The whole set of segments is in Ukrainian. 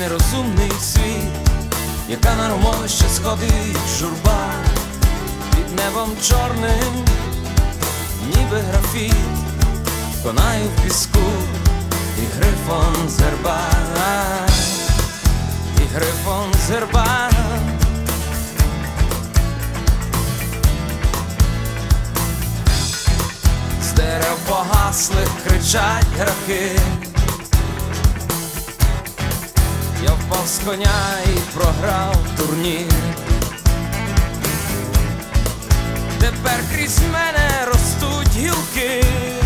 нерозумний світ, яка на ромовище сходить журба, під небом чорним, ніби графіт, конаю в піску, і грифон з герба, і грифон з герба. З дерев погаслих кричать граки. Я впав з коня і програв турнір. Тепер крізь мене ростуть гілки.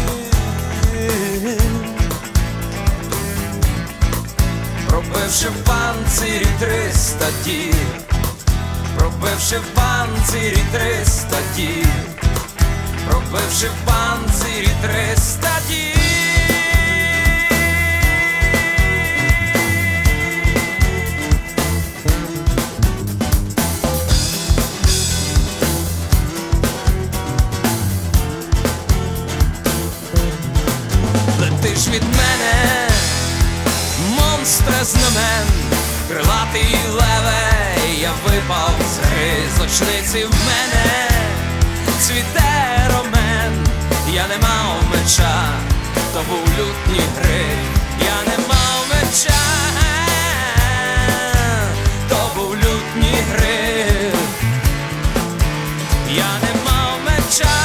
Пробивши в панцирі 300 дір, пробивши в панцирі 300 дір, пробивши в панцирі 300 дір. Летиш від мене, монстре знамен, крилатий леве, я випав з гри, з очниці в мене цвіте ромен. Я не мав меча, то був лютні гри. Я не мав меча, то був лютні гри. Я не мав меча,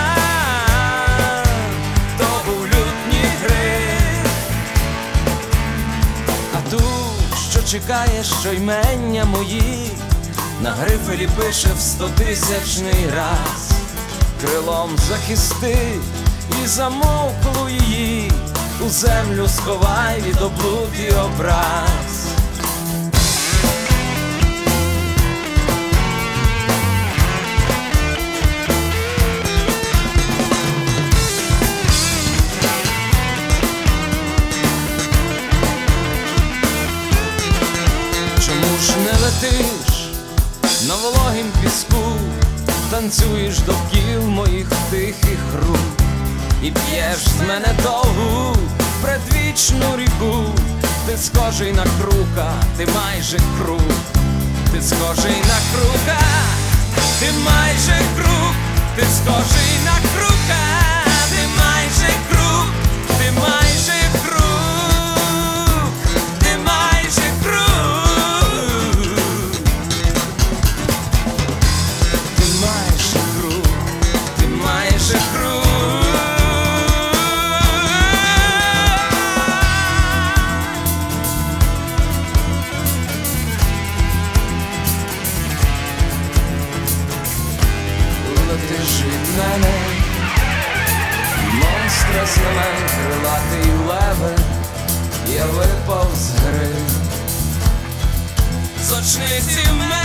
то був лютні гри. А ту, що чекає, що ймення мої на грифелі пише в 100-тисячний раз. Крилом захисти і замовклу її, у землю сховай від облуд і образ. Чому ж не летиш на вологім піску, танцюєш довкіл моїх тихих рук і п'єш з мене довгу предвічну ріку? Ти схожий на крука, ти майже круг, ти схожий на крука, ти майже круг, ти схожий на крука, ти майже круг, ти майже круг, ти майже круг, ти майже круг, ти майже круг. Летиш від мене, монстре знамен, крилатий леве, я випав з гри, з очниці в мене